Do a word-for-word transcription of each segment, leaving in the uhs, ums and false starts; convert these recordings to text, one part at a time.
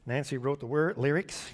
Nancy wrote the word lyrics.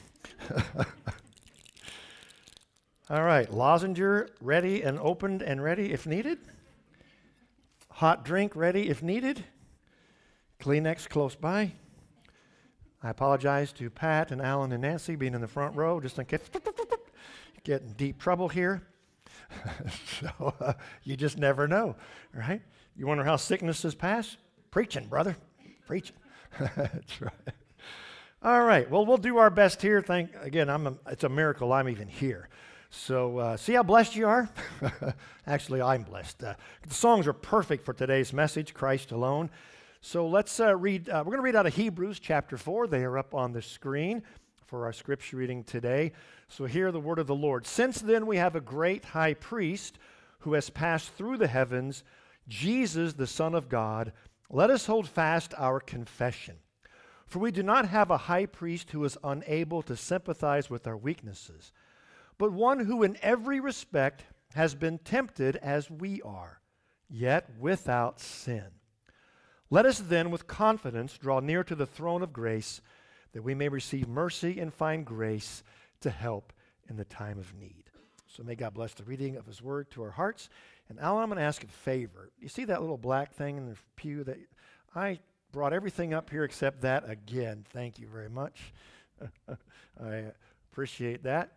All right, lozenger ready and opened and ready if needed. Hot drink ready if needed. Kleenex close by. I apologize to Pat and Alan and Nancy being in the front row just in case get in deep trouble here. so uh, you just never know, right? You wonder how sicknesses pass? Preaching, brother. Preaching. That's right. All right. Well, we'll do our best here. Thank again. I'm. A, it's a miracle I'm even here. So uh, see how blessed you are. Actually, I'm blessed. Uh, the songs are perfect for today's message, Christ alone. So let's uh, read. Uh, we're going to read out of Hebrews chapter four. They are up on the screen for our scripture reading today. So hear the word of the Lord. Since then we have a great high priest who has passed through the heavens, Jesus, the Son of God. Let us hold fast our confession. For we do not have a high priest who is unable to sympathize with our weaknesses, but one who in every respect has been tempted as we are, yet without sin. Let us then with confidence draw near to the throne of grace, that we may receive mercy and find grace to help in the time of need. So may God bless the reading of his word to our hearts. And Alan, I'm going to ask a favor. You see that little black thing in the pew? That I brought everything up here except that again. Thank you very much. I appreciate that.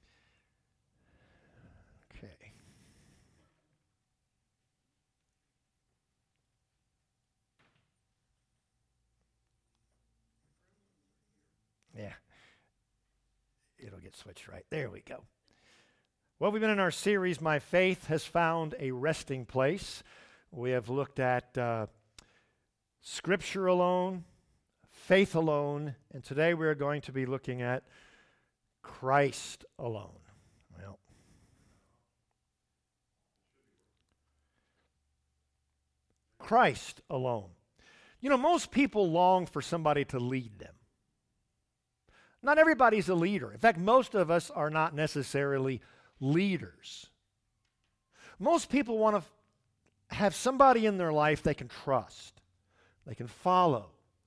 Okay. Yeah. It'll get switched right. There we go. Well, we've been in our series, My Faith Has Found a Resting Place. We have looked at uh, Scripture alone, faith alone, and today we're going to be looking at Christ alone. Well, Christ alone. You know, most people long for somebody to lead them. Not everybody's a leader. In fact, most of us are not necessarily leaders. Most people want to f- have somebody in their life they can trust, they can follow,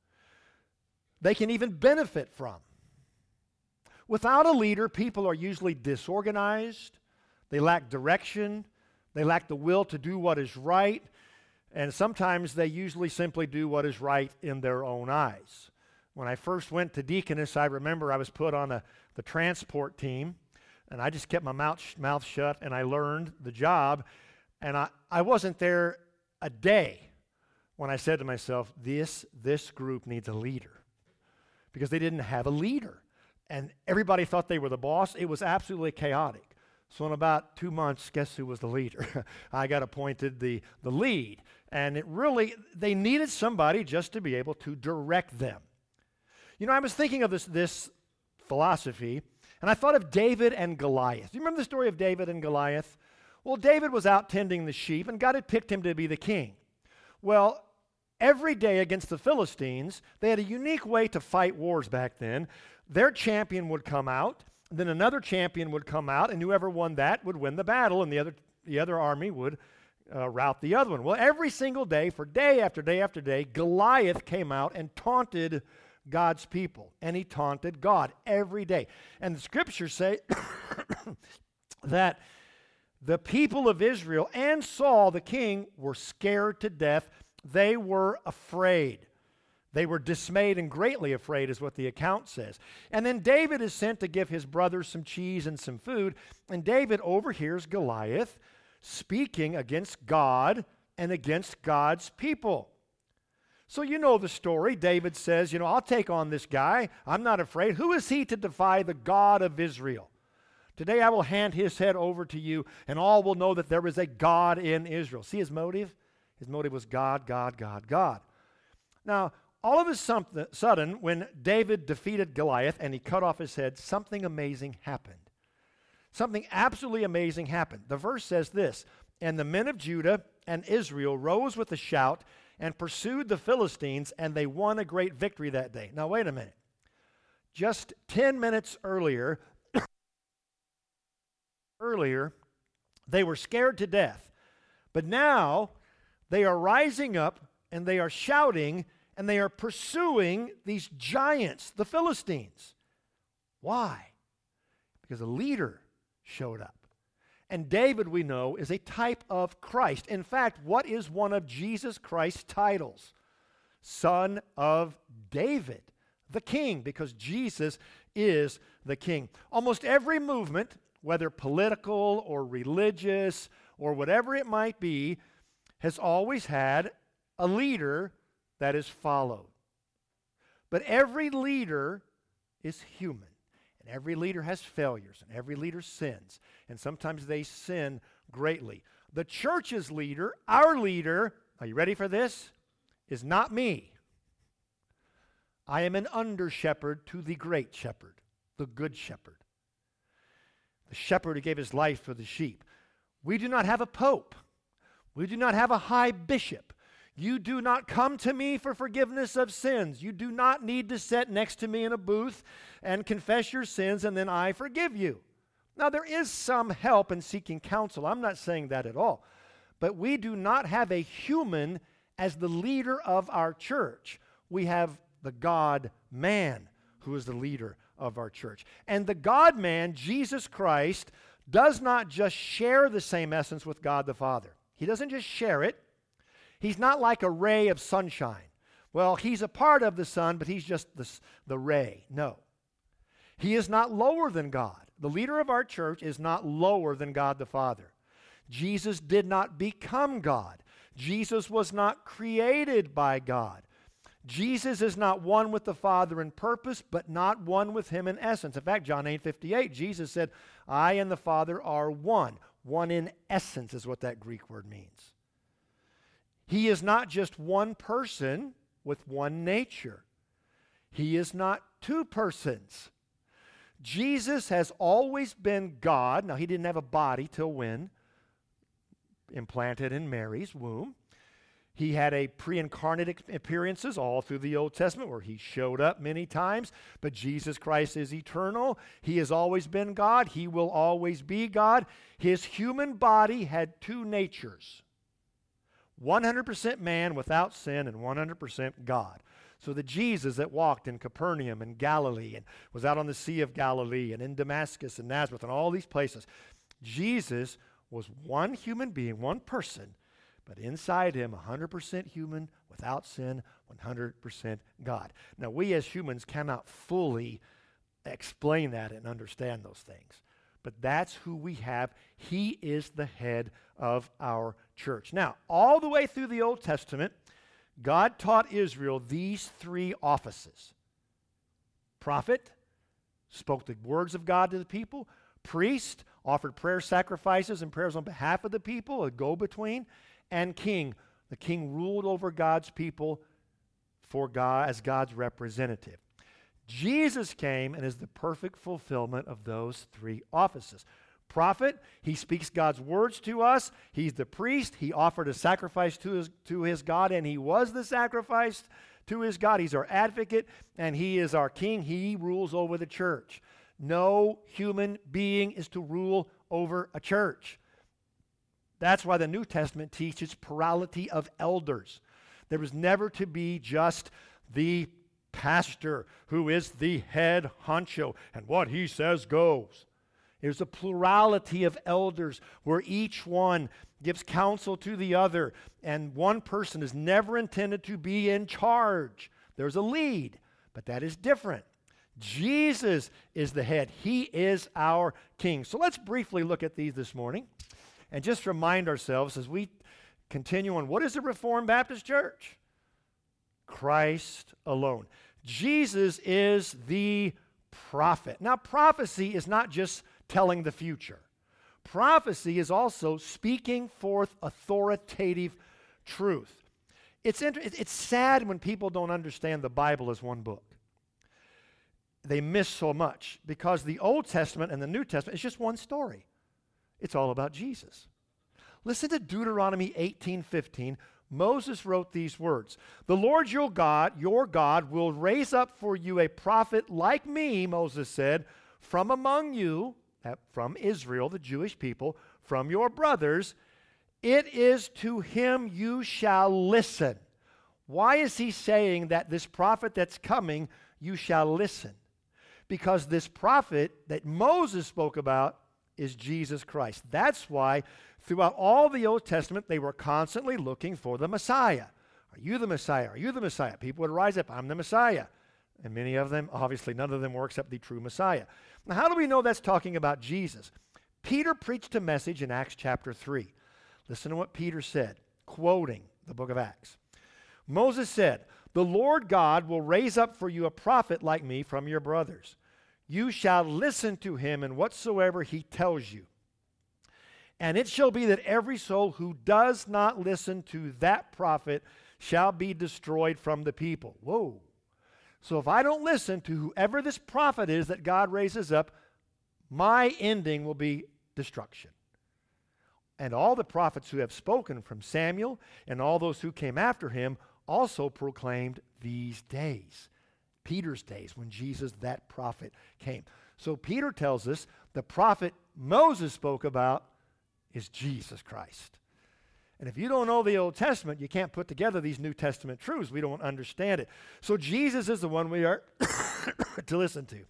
they can even benefit from. Without a leader, people are usually disorganized, they lack direction, they lack the will to do what is right, and sometimes they usually simply do what is right in their own eyes. When I first went to Deaconess, I remember I was put on a, the transport team, and I just kept my mouth, sh- mouth shut, and I learned the job. And I, I wasn't there a day when I said to myself, this, this group needs a leader, because they didn't have a leader. And everybody thought they were the boss. It was absolutely chaotic. So in about two months, guess who was the leader? I got appointed the, the lead. And it really, they needed somebody just to be able to direct them. You know, I was thinking of this, this philosophy, and I thought of David and Goliath. Do you remember the story of David and Goliath? Well, David was out tending the sheep, and God had picked him to be the king. Well, every day against the Philistines, they had a unique way to fight wars back then. Their champion would come out, then another champion would come out, and whoever won that would win the battle, and the other, the other army would uh, rout the other one. Well, every single day, for day after day after day, Goliath came out and taunted God's people, and he taunted God every day. And the scriptures say that the people of Israel and Saul, the king, were scared to death. They were afraid. They were dismayed and greatly afraid, is what the account says. And then David is sent to give his brothers some cheese and some food, and David overhears Goliath speaking against God and against God's people. So you know the story. David says, you know, I'll take on this guy. I'm not afraid. Who is he to defy the God of Israel? Today I will hand his head over to you, and all will know that there is a God in Israel. See his motive? His motive was God, God, God, God. Now, all of a sudden, when David defeated Goliath and he cut off his head, something amazing happened. Something absolutely amazing happened. The verse says this, and the men of Judah and Israel rose with a shout and pursued the Philistines, and they won a great victory that day. Now, wait a minute. Just ten minutes earlier, earlier, they were scared to death. But now, they are rising up, and they are shouting, and they are pursuing these giants, the Philistines. Why? Because a leader showed up. And David, we know, is a type of Christ. In fact, what is one of Jesus Christ's titles? Son of David, the king, because Jesus is the king. Almost every movement, whether political or religious or whatever it might be, has always had a leader that is followed. But every leader is human. And every leader has failures, and every leader sins. And sometimes they sin greatly. The church's leader, our leader, are you ready for this? Is not me. I am an under-shepherd to the great shepherd, the good shepherd. The shepherd who gave his life for the sheep. We do not have a pope. We do not have a high bishop. You do not come to me for forgiveness of sins. You do not need to sit next to me in a booth and confess your sins and then I forgive you. Now, there is some help in seeking counsel. I'm not saying that at all. But we do not have a human as the leader of our church. We have the God-man who is the leader of our church. And the God-man, Jesus Christ, does not just share the same essence with God the Father. He doesn't just share it. He's not like a ray of sunshine. Well, he's a part of the sun, but he's just the, the ray. No. He is not lower than God. The leader of our church is not lower than God the Father. Jesus did not become God. Jesus was not created by God. Jesus is not one with the Father in purpose, but not one with him in essence. In fact, John eight fifty-eight, Jesus said, I and the Father are one. One in essence is what that Greek word means. He is not just one person with one nature. He is not two persons. Jesus has always been God. Now, he didn't have a body till when? Implanted in Mary's womb. He had a pre-incarnate appearances all through the Old Testament where he showed up many times, but Jesus Christ is eternal. He has always been God. He will always be God. His human body had two natures, one hundred percent man without sin and one hundred percent God. So the Jesus that walked in Capernaum and Galilee and was out on the Sea of Galilee and in Damascus and Nazareth and all these places, Jesus was one human being, one person, but inside him, one hundred percent human, without sin, one hundred percent God. Now, we as humans cannot fully explain that and understand those things. But that's who we have. He is the head of our church. Now, all the way through the Old Testament, God taught Israel these three offices. Prophet, spoke the words of God to the people. Priest, offered prayer sacrifices and prayers on behalf of the people, a go-between. And king, the king ruled over God's people for God as God's representative. Jesus came and is the perfect fulfillment of those three offices. Prophet, he speaks God's words to us. He's the priest. He offered a sacrifice to his, to his God, and he was the sacrifice to his God. He's our advocate, and he is our king. He rules over the church. No human being is to rule over a church. That's why the New Testament teaches plurality of elders. There was never to be just the pastor who is the head honcho, and what he says goes. There's a plurality of elders where each one gives counsel to the other, and one person is never intended to be in charge. There's a lead, but that is different. Jesus is the head. He is our king. So let's briefly look at these this morning and just remind ourselves as we continue on, what is the Reformed Baptist Church? Christ alone. Jesus is the prophet. Now, prophecy is not just telling the future. Prophecy is also speaking forth authoritative truth. It's, inter- it's sad when people don't understand the Bible as one book. They miss so much because the Old Testament and the New Testament is just one story. It's all about Jesus. Listen to Deuteronomy eighteen fifteen. Moses wrote these words. The Lord your God, your God, will raise up for you a prophet like me, Moses said, from among you, from Israel, the Jewish people, from your brothers. It is to him you shall listen. Why is he saying that this prophet that's coming, you shall listen? Because this prophet that Moses spoke about is Jesus Christ. That's why throughout all the Old Testament, they were constantly looking for the Messiah. Are you the Messiah? Are you the Messiah? People would rise up, I'm the Messiah. And many of them, obviously none of them were except the true Messiah. Now, how do we know that's talking about Jesus? Peter preached a message in Acts chapter three. Listen to what Peter said, quoting the book of Acts. Moses said, the Lord God will raise up for you a prophet like me from your brothers. You shall listen to him in whatsoever he tells you. And it shall be that every soul who does not listen to that prophet shall be destroyed from the people. Whoa. So if I don't listen to whoever this prophet is that God raises up, my ending will be destruction. And all the prophets who have spoken from Samuel and all those who came after him also proclaimed these days, Peter's days, when Jesus, that prophet, came. So Peter tells us the prophet Moses spoke about is Jesus Christ. And if you don't know the Old Testament, you can't put together these New Testament truths. We don't understand it. So Jesus is the one we are to listen to.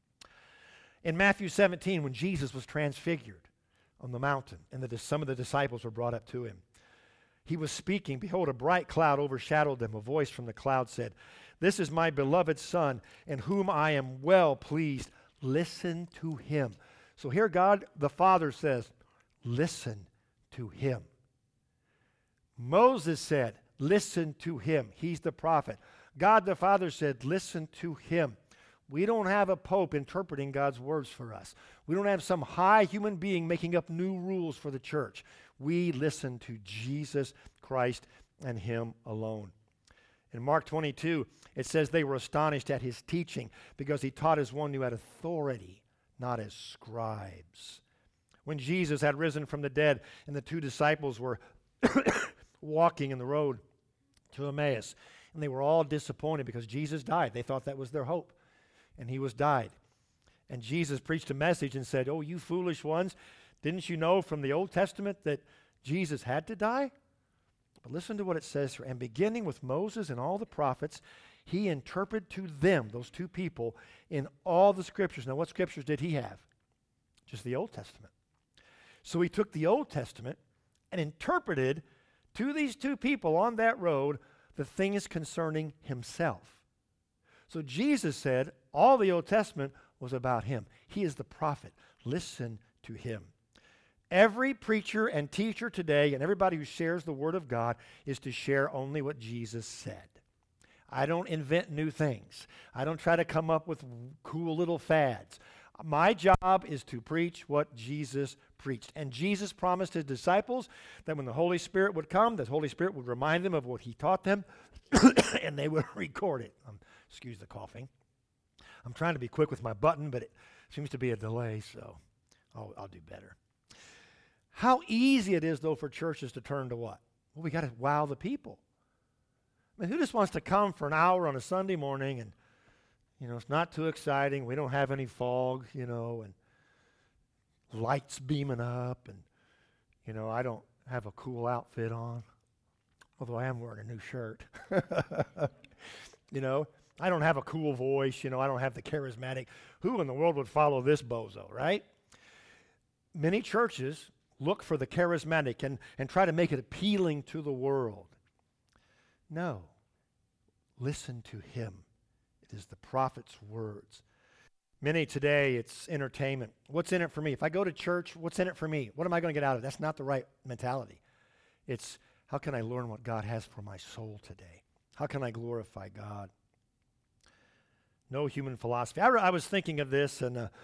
In Matthew seventeen, when Jesus was transfigured on the mountain, and the, some of the disciples were brought up to him, he was speaking. Behold, a bright cloud overshadowed them. A voice from the cloud said, this is my beloved Son, in whom I am well pleased. Listen to him. So here God the Father says, listen to him. Moses said, listen to him. He's the prophet. God the Father said, listen to him. We don't have a pope interpreting God's words for us. We don't have some high human being making up new rules for the church. We listen to Jesus Christ and him alone. In Mark twenty-two, it says they were astonished at his teaching because he taught as one who had authority, not as scribes. When Jesus had risen from the dead and the two disciples were walking in the road to Emmaus, and they were all disappointed because Jesus died. They thought that was their hope, and he was died. And Jesus preached a message and said, oh, you foolish ones, didn't you know from the Old Testament that Jesus had to die? But listen to what it says here. And beginning with Moses and all the prophets, he interpreted to them, those two people, in all the scriptures. Now, what scriptures did he have? Just the Old Testament. So he took the Old Testament and interpreted to these two people on that road the things concerning himself. So Jesus said all the Old Testament was about him. He is the prophet. Listen to him. Every preacher and teacher today and everybody who shares the Word of God is to share only what Jesus said. I don't invent new things. I don't try to come up with cool little fads. My job is to preach what Jesus preached. And Jesus promised his disciples that when the Holy Spirit would come, the Holy Spirit would remind them of what he taught them, and they would record it. Um, excuse the coughing. I'm trying to be quick with my button, but it seems to be a delay, so I'll, I'll do better. How easy it is, though, for churches to turn to what? Well, we got to wow the people. I mean, who just wants to come for an hour on a Sunday morning and, you know, it's not too exciting. We don't have any fog, you know, and lights beaming up, and, you know, I don't have a cool outfit on, although I am wearing a new shirt. You know, I don't have a cool voice, you know, I don't have the charismatic. Who in the world would follow this bozo, right? Many churches look for the charismatic and, and try to make it appealing to the world. No. Listen to him. It is the prophet's words. Many today, it's entertainment. What's in it for me? If I go to church, what's in it for me? What am I going to get out of it? That's not the right mentality. It's, how can I learn what God has for my soul today? How can I glorify God? No human philosophy. I, I was thinking of this, and uh,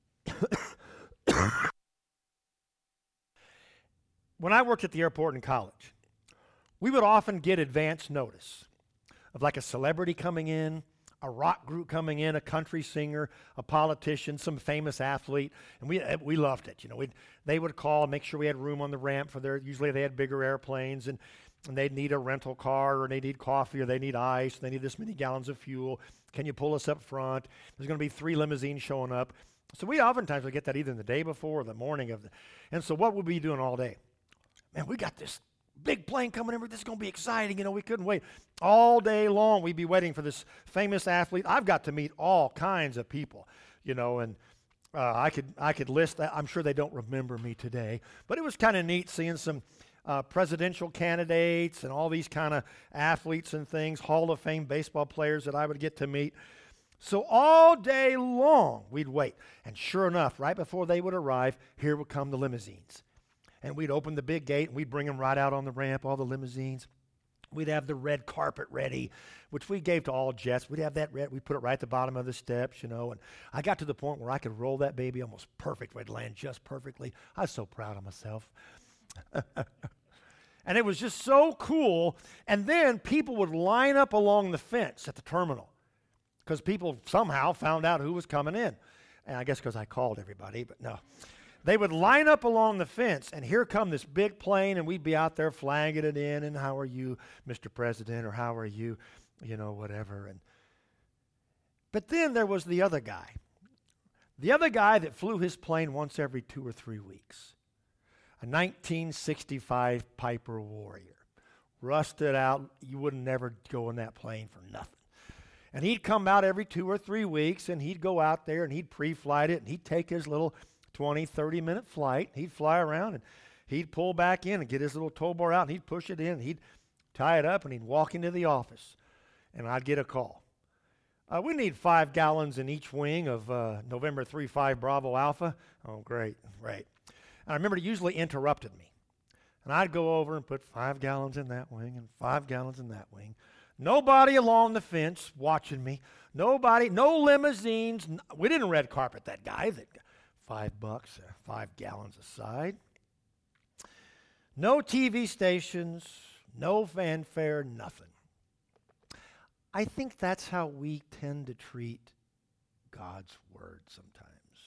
when I worked at the airport in college, we would often get advance notice of like a celebrity coming in, a rock group coming in, a country singer, a politician, some famous athlete, and we we loved it. You know, we'd, they would call, make sure we had room on the ramp for their. Usually they had bigger airplanes, and, and they'd need a rental car, or they need coffee, or they need ice, they need this many gallons of fuel. Can you pull us up front? There's going to be three limousines showing up. So we oftentimes would get that either the day before or the morning of the. And so what would we be doing all day? Man, we got this big plane coming in. This is going to be exciting. You know, we couldn't wait. All day long, we'd be waiting for this famous athlete. I've got to meet all kinds of people, you know, and uh, I could I could list that. I'm sure they don't remember me today, but it was kind of neat seeing some uh, presidential candidates and all these kind of athletes and things, Hall of Fame baseball players that I would get to meet. So all day long, we'd wait. And sure enough, right before they would arrive, here would come the limousines. And we'd open the big gate, and we'd bring them right out on the ramp, all the limousines. We'd have the red carpet ready, which we gave to all jets. We'd have that red. We'd put it right at the bottom of the steps, you know. And I got to the point where I could roll that baby almost perfect. I'd land just perfectly. I was so proud of myself. And it was just so cool. And then people would line up along the fence at the terminal, because people somehow found out who was coming in. And I guess because I called everybody, but no. They would line up along the fence, and here come this big plane, and we'd be out there flagging it in, and how are you, Mister President, or how are you, you know, whatever. And But then there was the other guy. The other guy that flew his plane once every two or three weeks. A nineteen sixty-five Piper Warrior. Rusted out. You wouldn't never go in that plane for nothing. And he'd come out every two or three weeks, and he'd go out there, and he'd pre-flight it, and he'd take his little twenty, thirty-minute flight. He'd fly around, and he'd pull back in and get his little tow bar out, and he'd push it in, and he'd tie it up, and he'd walk into the office, and I'd get a call. Uh, we need five gallons in each wing of uh, November three five Bravo Alpha. Oh, great, great. And I remember he usually interrupted me, and I'd go over and put five gallons in that wing and five gallons in that wing. Nobody along the fence watching me. Nobody, no limousines. N- we didn't red carpet that guy. That five bucks, uh, five gallons aside. No T V stations, no fanfare, nothing. I think that's how we tend to treat God's word sometimes.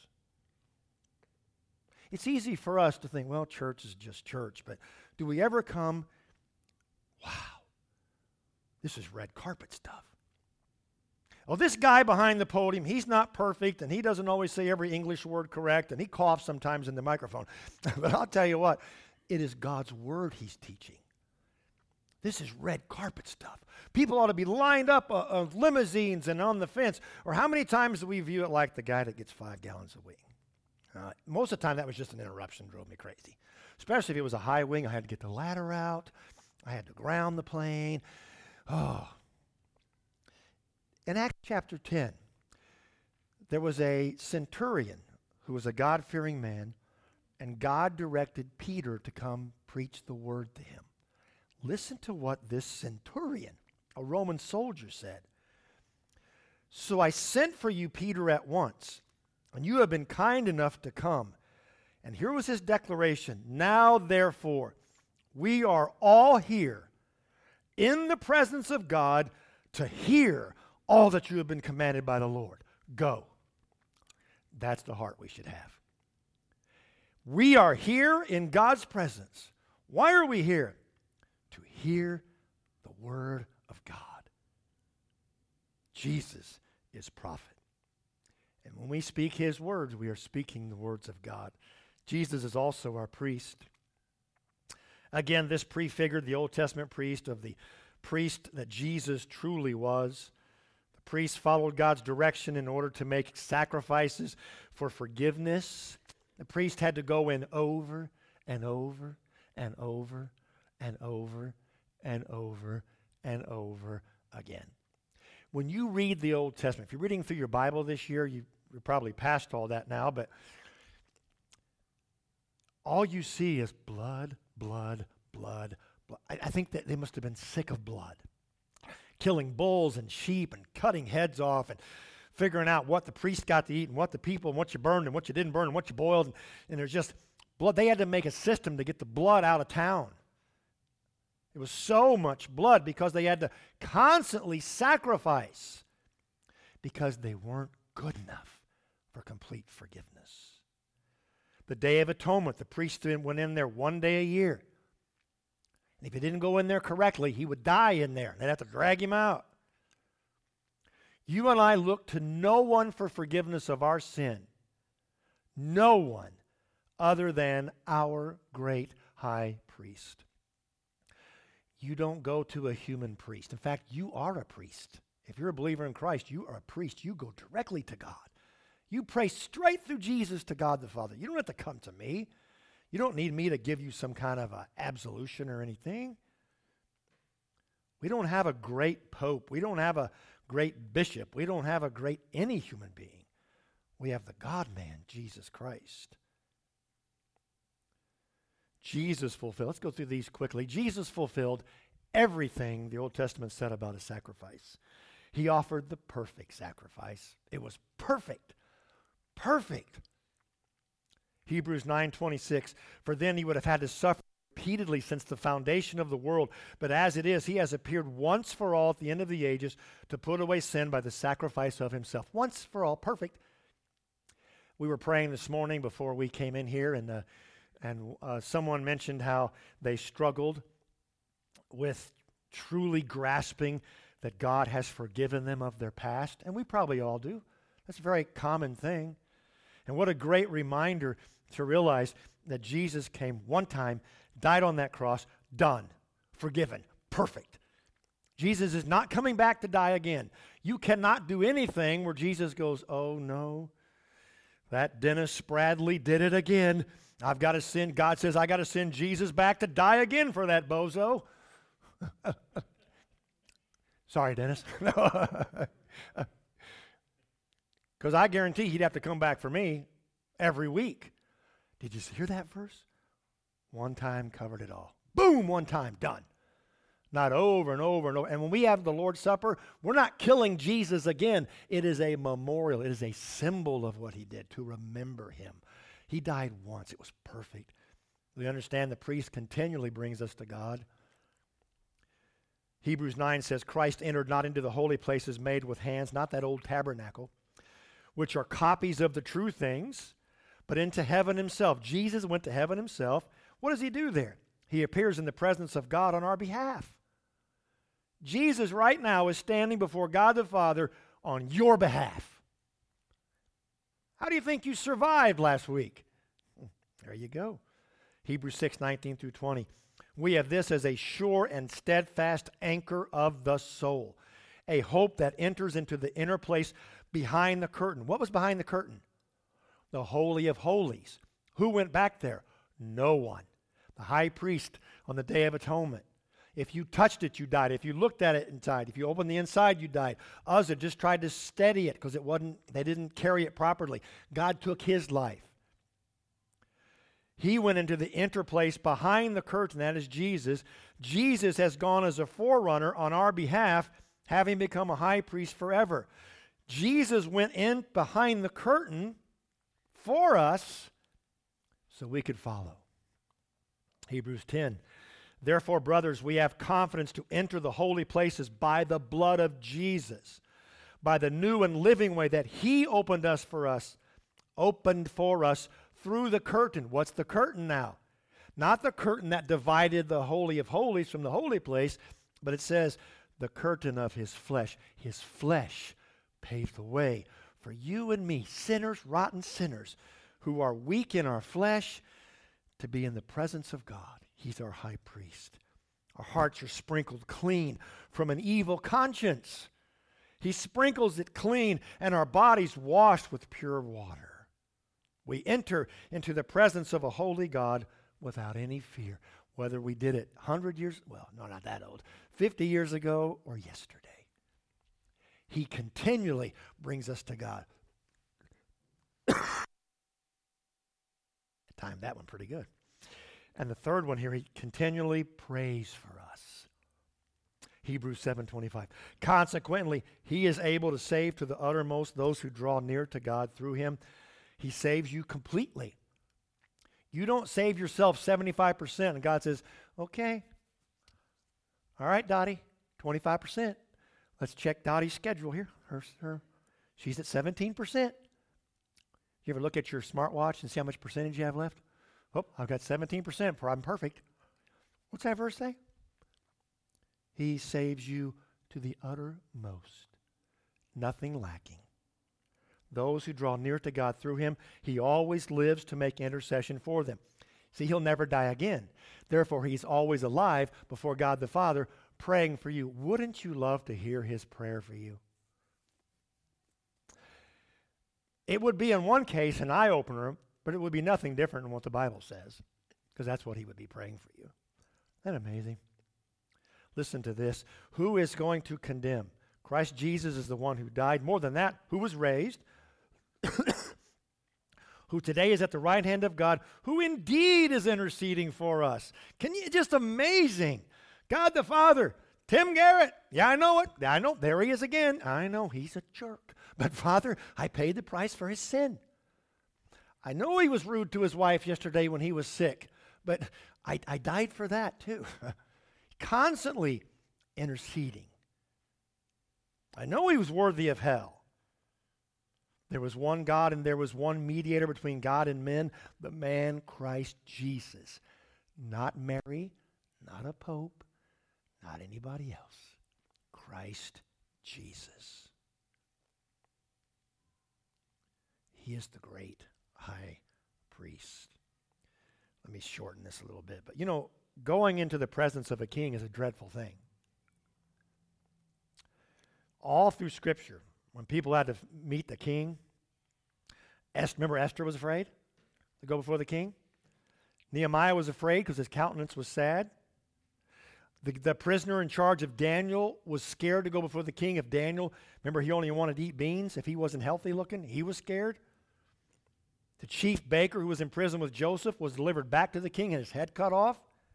It's easy for us to think, well, church is just church, but do we ever come, wow, this is red carpet stuff. Well, this guy behind the podium, he's not perfect, and he doesn't always say every English word correct, and he coughs sometimes in the microphone. But I'll tell you what, it is God's word he's teaching. This is red carpet stuff. People ought to be lined up uh, of limousines and on the fence. Or how many times do we view it like the guy that gets five gallons a week? Uh, most of the time, that was just an interruption, drove me crazy. Especially if it was a high wing, I had to get the ladder out. I had to ground the plane. Oh. In Acts chapter ten, there was a centurion who was a God-fearing man, and God directed Peter to come preach the word to him. Listen to what this centurion, a Roman soldier, said. So I sent for you, Peter, at once, and you have been kind enough to come. And here was his declaration. Now, therefore, we are all here in the presence of God to hear all that you have been commanded by the Lord. Go. That's the heart we should have. We are here in God's presence. Why are we here? To hear the word of God. Jesus is prophet. And when we speak his words, we are speaking the words of God. Jesus is also our priest. Again, this prefigured the Old Testament priest of the priest that Jesus truly was. The priest followed God's direction in order to make sacrifices for forgiveness. The priest had to go in over and over and over and over and over and over again. When you read the Old Testament, if you're reading through your Bible this year, you, you're probably past all that now, but all you see is blood, blood, blood, blood. I, I think that they must have been sick of blood. Killing bulls and sheep and cutting heads off and figuring out what the priest got to eat and what the people and what you burned and what you didn't burn and what you boiled. And, and there's just blood. They had to make a system to get the blood out of town. It was so much blood because they had to constantly sacrifice because they weren't good enough for complete forgiveness. The Day of Atonement, the priest went in there one day a year. And if he didn't go in there correctly, he would die in there. They'd have to drag him out. You and I look to no one for forgiveness of our sin. No one other than our great high priest. You don't go to a human priest. In fact, you are a priest. If you're a believer in Christ, you are a priest. You go directly to God. You pray straight through Jesus to God the Father. You don't have to come to me. You don't need me to give you some kind of a absolution or anything. We don't have a great pope. We don't have a great bishop. We don't have a great any human being. We have the God-man, Jesus Christ. Jesus fulfilled. Let's go through these quickly. Jesus fulfilled everything the Old Testament said about a sacrifice. He offered the perfect sacrifice. It was perfect. Perfect. Hebrews nine twenty-six, for then he would have had to suffer repeatedly since the foundation of the world. But as it is, he has appeared once for all at the end of the ages to put away sin by the sacrifice of himself. Once for all, perfect. We were praying this morning before we came in here, and uh, and uh, someone mentioned how they struggled with truly grasping that God has forgiven them of their past. And we probably all do. That's a very common thing. And what a great reminder to realize that Jesus came one time, died on that cross, done, forgiven, perfect. Jesus is not coming back to die again. You cannot do anything where Jesus goes, oh no, that Dennis Bradley did it again. I've got to send, God says, I got to send Jesus back to die again for that bozo. Sorry, Dennis. Because I guarantee he'd have to come back for me every week. Did you hear that verse? One time covered it all. Boom, one time, done. Not over and over and over. And when we have the Lord's Supper, we're not killing Jesus again. It is a memorial. It is a symbol of what he did, to remember him. He died once. It was perfect. We understand the priest continually brings us to God. Hebrews nine says, Christ entered not into the holy places made with hands, not that old tabernacle, which are copies of the true things, but into heaven himself. Jesus went to heaven himself. What does he do there? He appears in the presence of God on our behalf. Jesus right now is standing before God the Father on your behalf. How do you think you survived last week? There you go. Hebrews six nineteen through twenty. We have this as a sure and steadfast anchor of the soul, a hope that enters into the inner place behind the curtain. What was behind the curtain? The Holy of Holies. Who went back there? No one. The high priest on the Day of Atonement. If you touched it, you died. If you looked at it inside, if you opened the inside, you died. Uzzah just tried to steady it because it wasn't, they didn't carry it properly. God took his life. He went into the inner place behind the curtain, that is Jesus. Jesus has gone as a forerunner on our behalf, having become a high priest forever. Jesus went in behind the curtain for us so we could follow. Hebrews ten. Therefore, brothers, we have confidence to enter the holy places by the blood of Jesus, by the new and living way that he opened us for us, opened for us through the curtain. What's the curtain now? Not the curtain that divided the Holy of Holies from the holy place, but it says the curtain of his flesh. His flesh paved the way for you and me, sinners, rotten sinners, who are weak in our flesh, to be in the presence of God. He's our high priest. Our hearts are sprinkled clean from an evil conscience. He sprinkles it clean, and our bodies washed with pure water. We enter into the presence of a holy God without any fear, whether we did it one hundred years, well, no, not that old, fifty years ago or yesterday. He continually brings us to God. Timed that one pretty good. And the third one here, he continually prays for us. Hebrews seven twenty-five. Consequently, he is able to save to the uttermost those who draw near to God through him. He saves you completely. You don't save yourself seventy-five percent, and God says, okay, all right, Dottie, twenty-five percent. Let's check Dottie's schedule here. Her, her, she's at seventeen percent. You ever look at your smartwatch and see how much percentage you have left? Oh, I've got seventeen percent for I'm perfect. What's that verse say? He saves you to the uttermost, nothing lacking. Those who draw near to God through him, he always lives to make intercession for them. See, he'll never die again. Therefore, he's always alive before God the Father, praying for you. Wouldn't you love to hear his prayer for you? It would be, in one case, an eye-opener, but it would be nothing different than what the Bible says, because that's what he would be praying for you. Isn't that amazing? Listen to this. Who is going to condemn? Christ Jesus is the one who died. More than that, who was raised, who today is at the right hand of God, who indeed is interceding for us. Can you, just amazing. God the Father, Tim Garrett, yeah, I know it. I know, there he is again. I know, he's a jerk. But Father, I paid the price for his sin. I know he was rude to his wife yesterday when he was sick, but I, I died for that too. Constantly interceding. I know he was worthy of hell. There was one God and there was one mediator between God and men, the man Christ Jesus. Not Mary, not a pope, not anybody else. Christ Jesus. He is the great high priest. Let me shorten this a little bit. But you know, going into the presence of a king is a dreadful thing. All through Scripture, when people had to f- meet the king, Esther, remember Esther was afraid to go before the king? Nehemiah was afraid because his countenance was sad. The, the prisoner in charge of Daniel was scared to go before the king. If Daniel, remember he only wanted to eat beans. If he wasn't healthy looking, he was scared. The chief baker who was in prison with Joseph was delivered back to the king and his head cut off.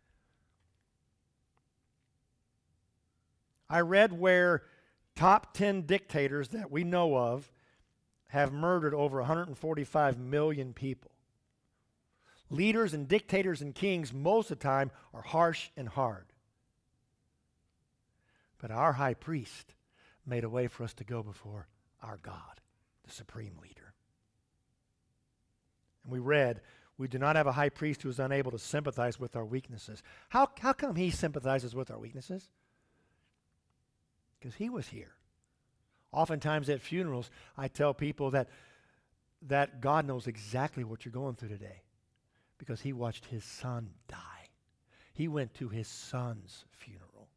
I read where top ten dictators that we know of have murdered over one hundred forty-five million people. Leaders and dictators and kings most of the time are harsh and hard. But our high priest made a way for us to go before our God, the supreme leader. And we read, we do not have a high priest who is unable to sympathize with our weaknesses. How, how come he sympathizes with our weaknesses? Because he was here. Oftentimes at funerals, I tell people that, that God knows exactly what you're going through today because he watched his son die. He went to his son's funeral.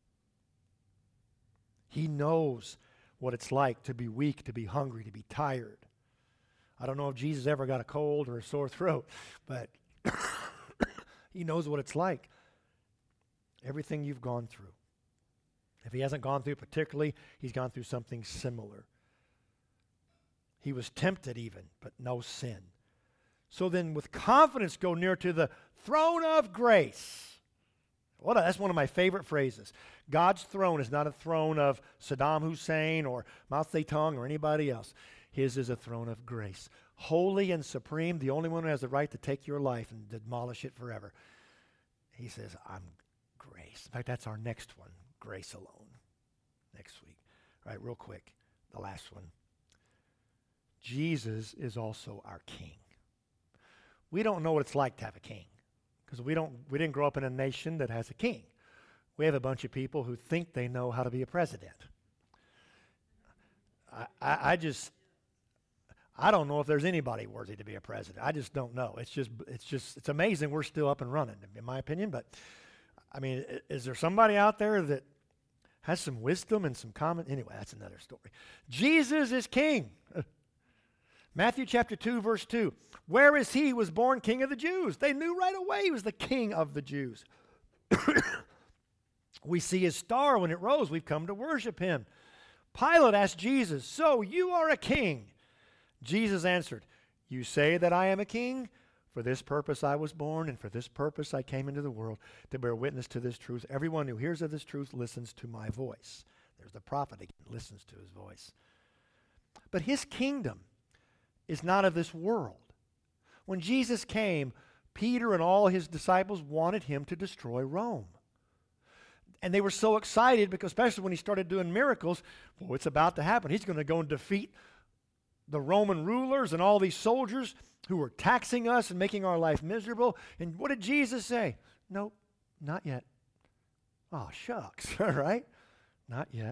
He knows what it's like to be weak, to be hungry, to be tired. I don't know if Jesus ever got a cold or a sore throat, but he knows what it's like. Everything you've gone through. If he hasn't gone through particularly, he's gone through something similar. He was tempted even, but no sin. So then with confidence go near to the throne of grace. What a, that's one of my favorite phrases. God's throne is not a throne of Saddam Hussein or Mao Zedong or anybody else. His is a throne of grace. Holy and supreme, the only one who has the right to take your life and demolish it forever. He says, I'm grace. In fact, that's our next one. Grace alone. Next week. All right, real quick. The last one. Jesus is also our king. We don't know what it's like to have a king because we don't. We didn't grow up in a nation that has a king. We have a bunch of people who think they know how to be a president. I, I, I just, I don't know if there's anybody worthy to be a president. I just don't know. It's just, it's just, it's amazing we're still up and running, in my opinion. But I mean, is there somebody out there that has some wisdom and some common? Anyway, that's another story. Jesus is king. Matthew chapter two, verse two. Where is he who was born king of the Jews? They knew right away he was the king of the Jews. We see his star when it rose. We've come to worship him. Pilate asked Jesus, so you are a king? Jesus answered, you say that I am a king? For this purpose I was born, and for this purpose I came into the world, to bear witness to this truth. Everyone who hears of this truth listens to my voice. There's the prophet again, listens to his voice. But his kingdom is not of this world. When Jesus came, Peter and all his disciples wanted him to destroy Rome. And they were so excited because especially when he started doing miracles, well, it's about to happen. He's going to go and defeat the Roman rulers and all these soldiers who were taxing us and making our life miserable. And what did Jesus say? Nope, not yet. Oh, shucks, all right? Not yet.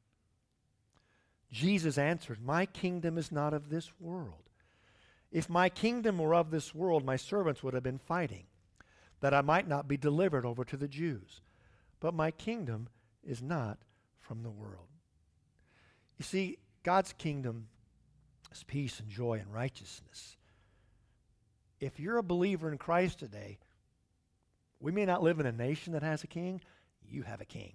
Jesus answered, my kingdom is not of this world. If my kingdom were of this world, my servants would have been fighting. that I might not be delivered over to the Jews. But my kingdom is not from the world. You see, God's kingdom is peace and joy and righteousness. If you're a believer in Christ today, we may not live in a nation that has a king. You have a king.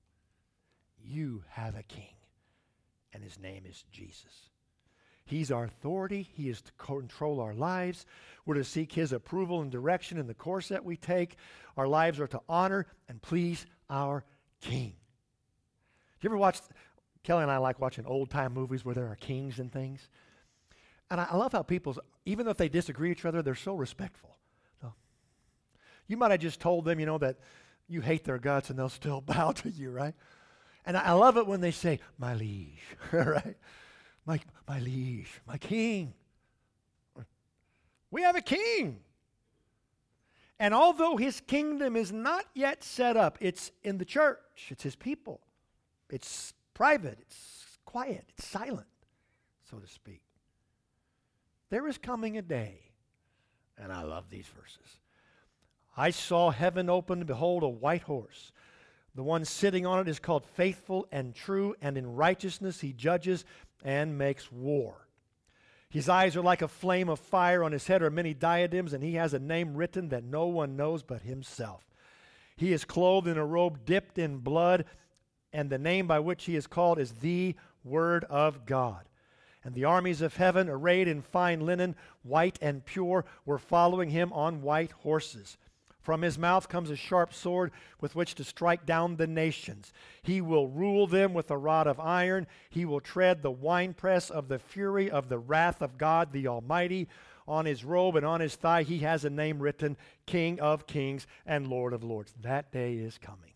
You have a king. And his name is Jesus. He's our authority. He is to control our lives. We're to seek his approval and direction in the course that we take. Our lives are to honor and please our king. You ever watch, Kelly and I like watching old-time movies where there are kings and things. And I, I love how people, even if they disagree with each other, they're so respectful. So, you might have just told them, you know, that you hate their guts and they'll still bow to you, right? And I, I love it when they say, my liege, right? My, my liege, my king. We have a king. And although his kingdom is not yet set up, it's in the church. It's his people. It's private. It's quiet. It's silent, so to speak. There is coming a day, and I love these verses. I saw heaven open, behold, a white horse. The one sitting on it is called Faithful and True, and in righteousness he judges and makes war. His eyes are like a flame of fire. On his head are many diadems, and he has a name written that no one knows but himself. He is clothed in a robe dipped in blood, and the name by which he is called is the Word of God. And the armies of heaven, arrayed in fine linen, white and pure, were following him on white horses. From his mouth comes a sharp sword with which to strike down the nations. He will rule them with a rod of iron. He will tread the winepress of the fury of the wrath of God the Almighty. On his robe and on his thigh he has a name written, King of Kings and Lord of Lords. That day is coming.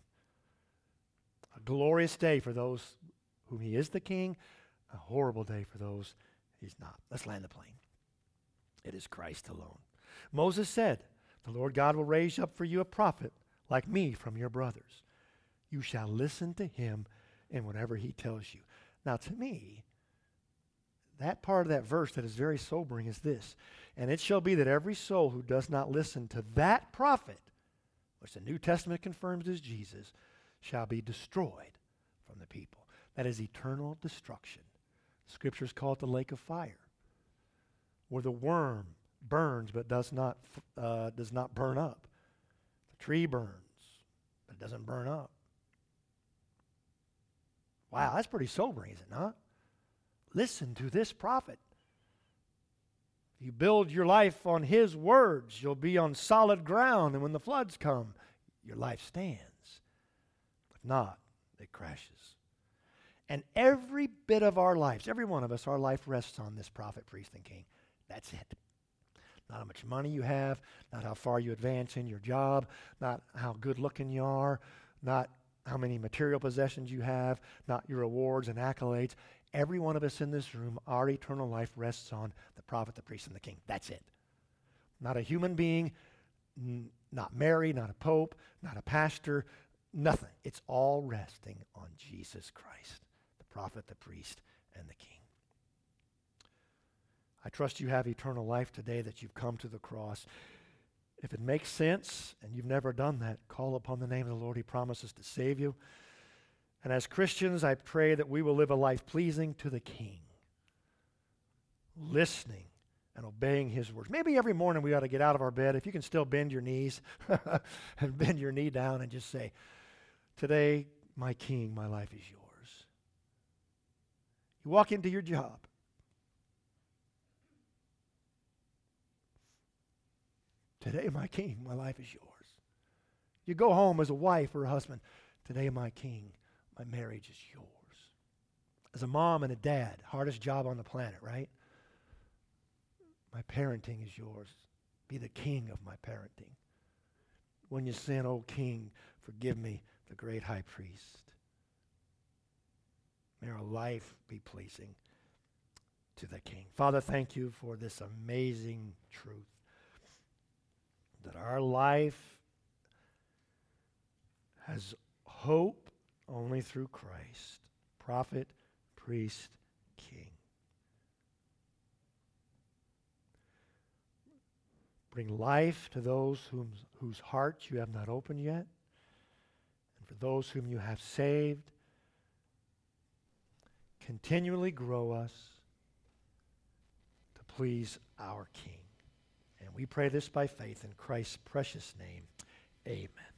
A glorious day for those whom he is the king, a horrible day for those he's not. Let's land the plane. It is Christ alone. Moses said, the Lord God will raise up for you a prophet like me from your brothers. You shall listen to him in whatever he tells you. Now, to me, that part of that verse that is very sobering is this. And it shall be that every soul who does not listen to that prophet, which the New Testament confirms is Jesus, shall be destroyed from the people. That is eternal destruction. Scriptures call it the lake of fire, where the worm burns but does not uh, does not burn up. The tree burns, but it doesn't burn up. Wow, that's pretty sobering, is it not? Listen to this prophet. If you build your life on his words, you'll be on solid ground, and when the floods come, your life stands. If not, it crashes. And every bit of our lives, every one of us, our life rests on this prophet, priest, and king. That's it. Not how much money you have, not how far you advance in your job, not how good looking you are, not how many material possessions you have, not your awards and accolades. Every one of us in this room, our eternal life rests on the prophet, the priest, and the king. That's it. Not a human being, n- not Mary, not a pope, not a pastor, nothing. It's all resting on Jesus Christ, the prophet, the priest, and the king. I trust you have eternal life today, that you've come to the cross. If it makes sense and you've never done that, call upon the name of the Lord. He promises to save you. And as Christians, I pray that we will live a life pleasing to the King, listening and obeying his words. Maybe every morning we ought to get out of our bed, if you can still bend your knees and bend your knee down and just say, today, my King, my life is yours. You walk into your job. Today, my King, my life is yours. You go home as a wife or a husband. Today, my King, my marriage is yours. As a mom and a dad, hardest job on the planet, right? My parenting is yours. Be the king of my parenting. When you sin, oh King, forgive me, the great high priest. May our life be pleasing to the King. Father, thank you for this amazing truth, that our life has hope only through Christ, prophet, priest, king. bring life to those whom, whose hearts you have not opened yet, and for those whom you have saved. Continually grow us to please our King. And we pray this by faith in Christ's precious name. Amen.